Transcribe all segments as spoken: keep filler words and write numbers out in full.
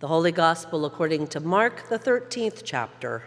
The Holy Gospel according to Mark, the thirteenth chapter.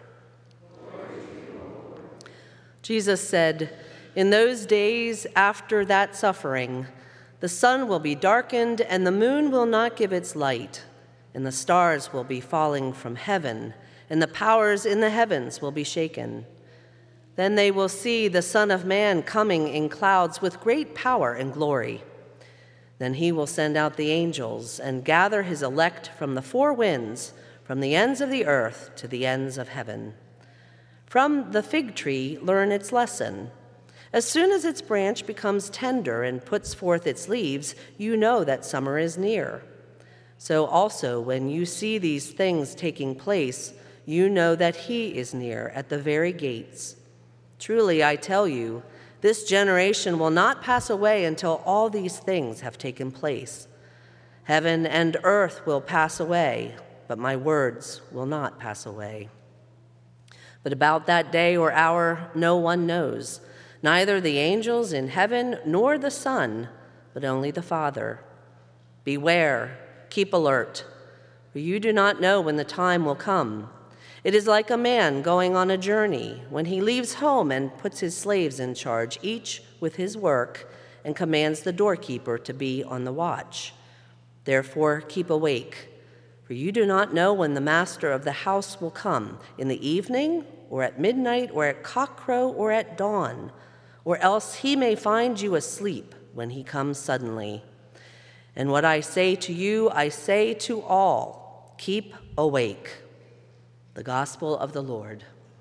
Jesus said, "In those days after that suffering, the sun will be darkened and the moon will not give its light, and the stars will be falling from heaven, and the powers in the heavens will be shaken. Then they will see the Son of Man coming in clouds with great power and glory. Then he will send out the angels and gather his elect from the four winds, from the ends of the earth to the ends of heaven. From the fig tree, learn its lesson. As soon as its branch becomes tender and puts forth its leaves, you know that summer is near. So also, when you see these things taking place, you know that he is near at the very gates. Truly, I tell you, this generation will not pass away until all these things have taken place. Heaven and earth will pass away, but my words will not pass away. But about that day or hour, no one knows, neither the angels in heaven nor the Son, but only the Father. Beware, keep alert, for you do not know when the time will come. It is like a man going on a journey when he leaves home and puts his slaves in charge, each with his work, and commands the doorkeeper to be on the watch. Therefore, keep awake, for you do not know when the master of the house will come, in the evening, or at midnight, or at cockcrow, or at dawn, or else he may find you asleep when he comes suddenly. And what I say to you, I say to all, keep awake." The Gospel of the Lord.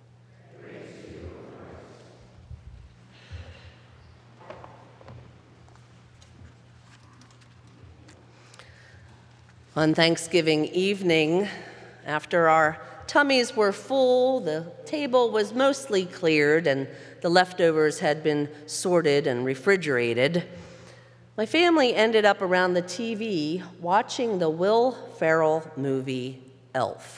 On Thanksgiving evening, after our tummies were full, the table was mostly cleared, and the leftovers had been sorted and refrigerated, my family ended up around the T V watching the Will Ferrell movie Elf.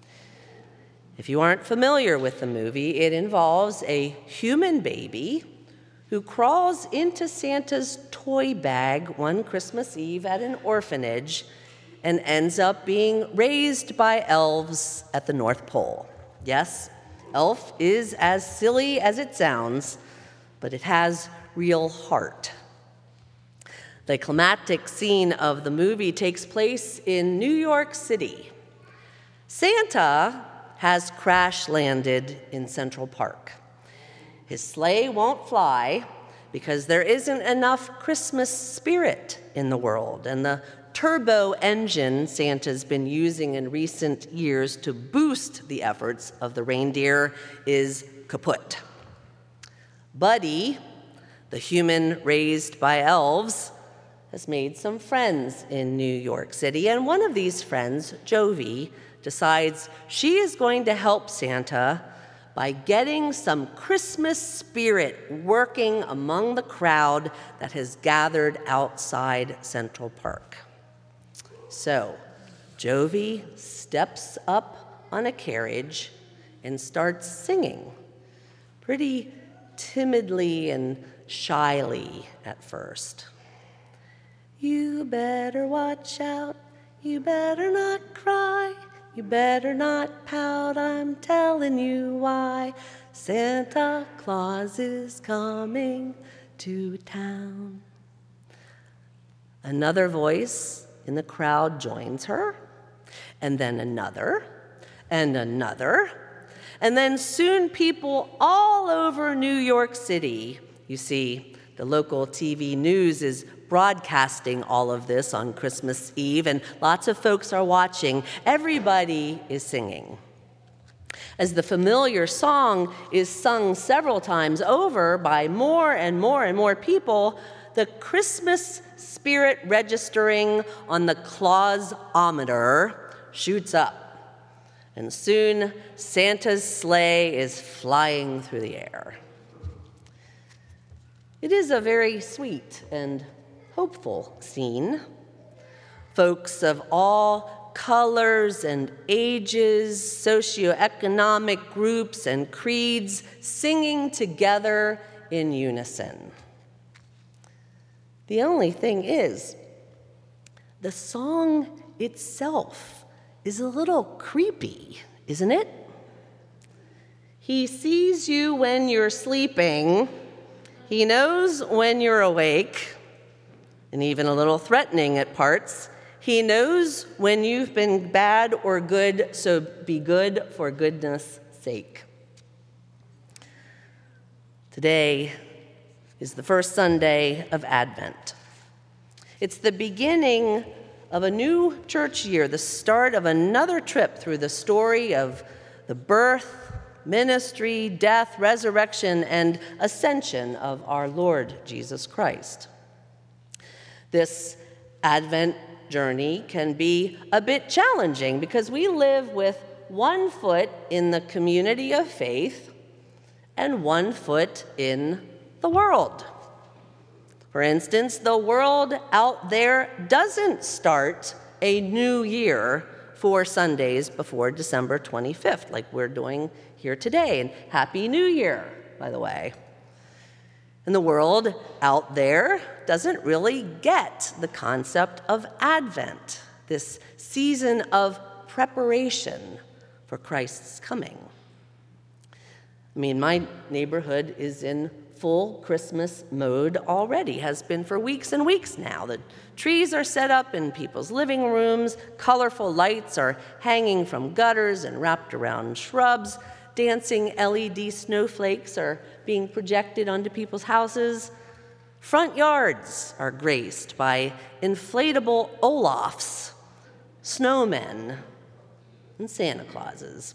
If you aren't familiar with the movie, it involves a human baby who crawls into Santa's toy bag one Christmas Eve at an orphanage and ends up being raised by elves at the North Pole. Yes, Elf is as silly as it sounds, but it has real heart. The climactic scene of the movie takes place in New York City. Santa has crash-landed in Central Park. His sleigh won't fly because there isn't enough Christmas spirit in the world, and the turbo engine Santa's been using in recent years to boost the efforts of the reindeer is kaput. Buddy, the human raised by elves, has made some friends in New York City, and one of these friends, Jovi, decides she is going to help Santa by getting some Christmas spirit working among the crowd that has gathered outside Central Park. So, Jovi steps up on a carriage and starts singing, pretty timidly and shyly at first. You better watch out, you better not cry, you better not pout, I'm telling you why. Santa Claus is coming to town. Another voice in the crowd joins her, and then another, and another, and then soon people all over New York City. You see, the local T V news is broadcasting all of this on Christmas Eve, and lots of folks are watching. Everybody is singing. As the familiar song is sung several times over by more and more and more people, the Christmas spirit registering on the Clausometer shoots up, and soon Santa's sleigh is flying through the air. It is a very sweet and hopeful scene. Folks of all colors and ages, socioeconomic groups and creeds singing together in unison. The only thing is, the song itself is a little creepy, isn't it? He sees you when you're sleeping. He knows when you're awake, and even a little threatening at parts. He knows when you've been bad or good, so be good for goodness sake. Today is the first Sunday of Advent. It's the beginning of a new church year, the start of another trip through the story of the birth, ministry, death, resurrection, and ascension of our Lord Jesus Christ. This Advent journey can be a bit challenging because we live with one foot in the community of faith and one foot in the world. For instance, the world out there doesn't start a new year four Sundays before December twenty-fifth, like we're doing here today. And Happy New Year, by the way. And the world out there doesn't really get the concept of Advent, this season of preparation for Christ's coming. I mean, my neighborhood is in full Christmas mode already, has been for weeks and weeks now. The trees are set up in people's living rooms, colorful lights are hanging from gutters and wrapped around shrubs, dancing L E D snowflakes are being projected onto people's houses. Front yards are graced by inflatable Olafs, snowmen, and Santa Clauses.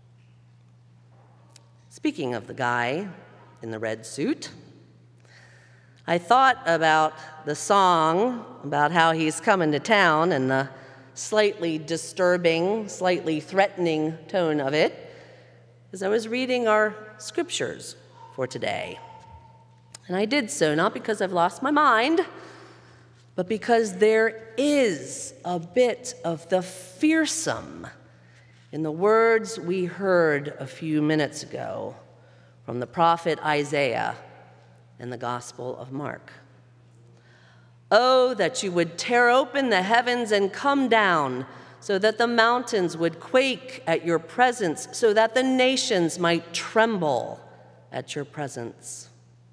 Speaking of the guy in the red suit, I thought about the song about how he's coming to town and the slightly disturbing, slightly threatening tone of it as I was reading our scriptures for today. And I did so not because I've lost my mind, but because there is a bit of the fearsome in the words we heard a few minutes ago from the prophet Isaiah in the Gospel of Mark. Oh, that you would tear open the heavens and come down, so that the mountains would quake at your presence, so that the nations might tremble at your presence.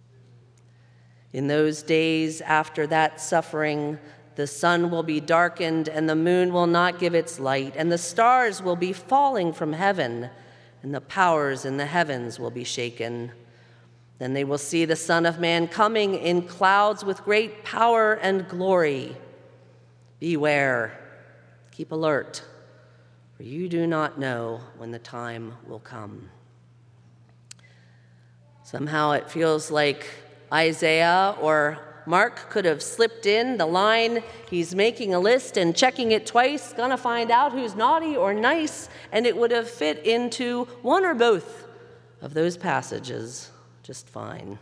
In those days after that suffering, the sun will be darkened, and the moon will not give its light, and the stars will be falling from heaven, and the powers in the heavens will be shaken. Then they will see the Son of Man coming in clouds with great power and glory. Beware, keep alert, for you do not know when the time will come. Somehow it feels like Isaiah or Mark could have slipped in the line, he's making a list and checking it twice, gonna find out who's naughty or nice, and it would have fit into one or both of those passages just fine.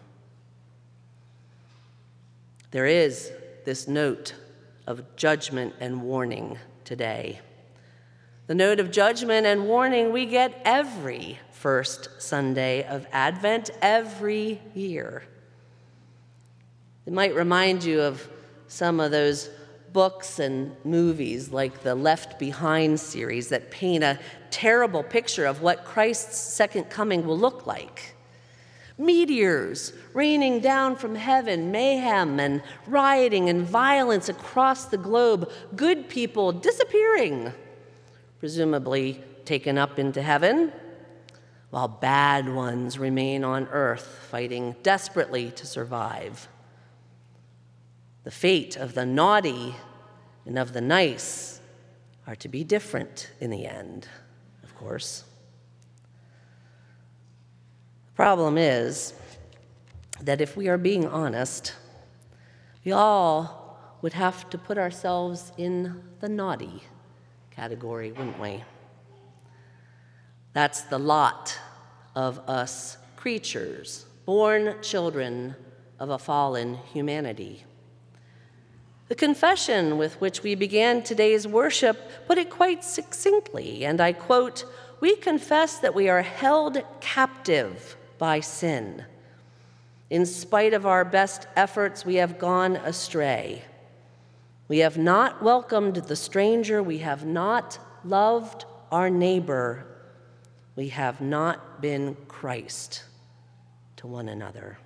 There is this note of judgment and warning today. The note of judgment and warning we get every first Sunday of Advent every year. It might remind you of some of those books and movies like the Left Behind series that paint a terrible picture of what Christ's second coming will look like. Meteors raining down from heaven, mayhem and rioting and violence across the globe, good people disappearing, presumably taken up into heaven, while bad ones remain on earth fighting desperately to survive. The fate of the naughty and of the nice are to be different in the end, of course. The problem is that if we are being honest, we all would have to put ourselves in the naughty category, wouldn't we? That's the lot of us creatures, born children of a fallen humanity. The confession with which we began today's worship put it quite succinctly, and I quote, "We confess that we are held captive by sin. In spite of our best efforts, we have gone astray. We have not welcomed the stranger, we have not loved our neighbor, we have not been Christ to one another.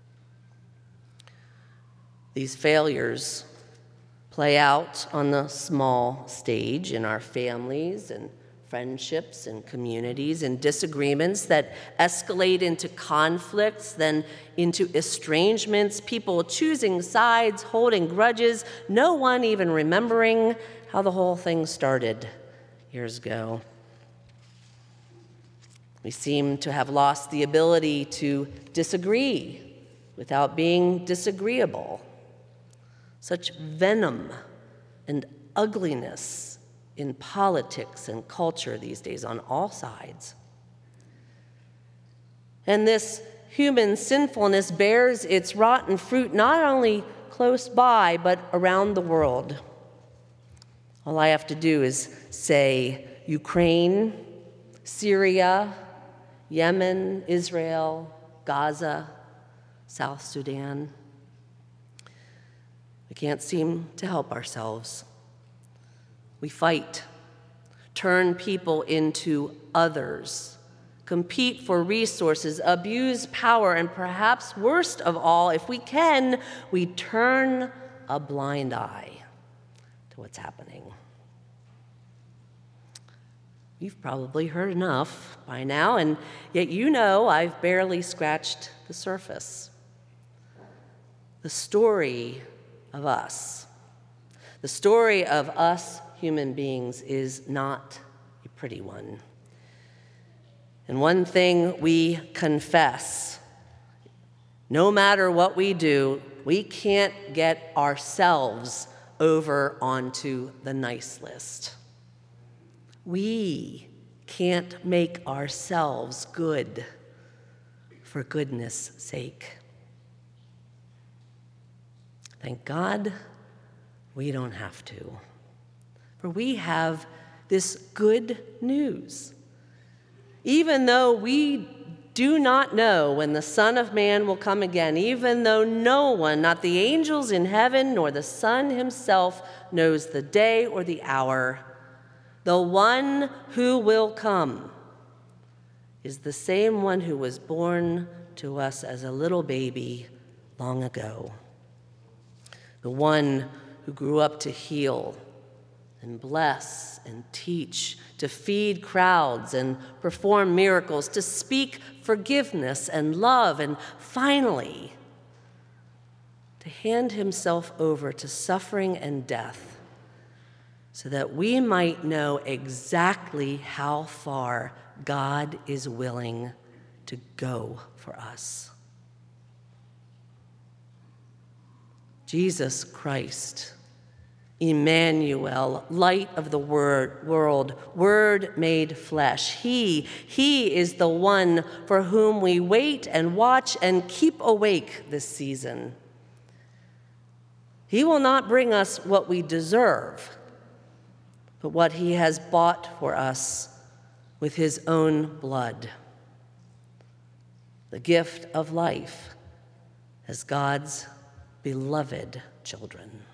These failures play out on the small stage in our families and friendships and communities, and disagreements that escalate into conflicts, then into estrangements, people choosing sides, holding grudges, no one even remembering how the whole thing started years ago. We seem to have lost the ability to disagree without being disagreeable. Such venom and ugliness in politics and culture these days on all sides. And this human sinfulness bears its rotten fruit not only close by, but around the world. All I have to do is say Ukraine, Syria, Yemen, Israel, Gaza, South Sudan. We can't seem to help ourselves. We fight, turn people into others, compete for resources, abuse power, and perhaps worst of all, if we can, we turn a blind eye to what's happening. You've probably heard enough by now, and yet you know I've barely scratched the surface. The story of us, the story of us human beings is not a pretty one. And one thing we confess, no matter what we do, we can't get ourselves over onto the nice list. We can't make ourselves good for goodness sake. Thank God we don't have to. For we have this good news. Even though we do not know when the Son of Man will come again, even though no one, not the angels in heaven nor the Son himself, knows the day or the hour, the one who will come is the same one who was born to us as a little baby long ago. The one who grew up to heal and bless and teach, to feed crowds and perform miracles, to speak forgiveness and love, and finally, to hand himself over to suffering and death so that we might know exactly how far God is willing to go for us. Jesus Christ, Emmanuel, light of the word, world, word made flesh. He, he is the one for whom we wait and watch and keep awake this season. He will not bring us what we deserve, but what he has bought for us with his own blood. The gift of life as God's beloved children.